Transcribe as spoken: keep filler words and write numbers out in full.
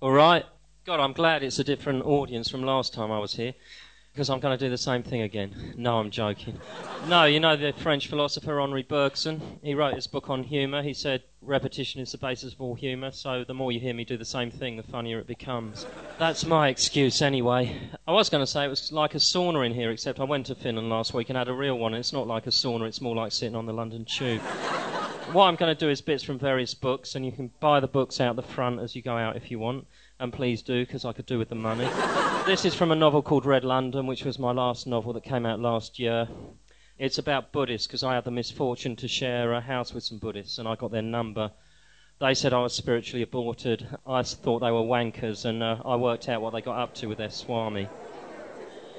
All right. God, I'm glad it's a different audience from last time I was here, because I'm going to do the same thing again. No, I'm joking. No, you know the French philosopher Henri Bergson? He wrote his book on humour. He said repetition is the basis of all humour, so the more you hear me do the same thing, the funnier it becomes. That's my excuse anyway. I was going to say it was like a sauna in here, except I went to Finland last week and had a real one. It's not like a sauna, it's more like sitting on the London Tube. What I'm going to do is bits from various books, and you can buy the books out the front as you go out if you want. And please do, because I could do with the money. This is from a novel called Red London, which was my last novel that came out last year. It's about Buddhists, because I had the misfortune to share a house with some Buddhists, and I got their number. They said I was spiritually aborted. I thought they were wankers, and uh, I worked out what they got up to with their swami.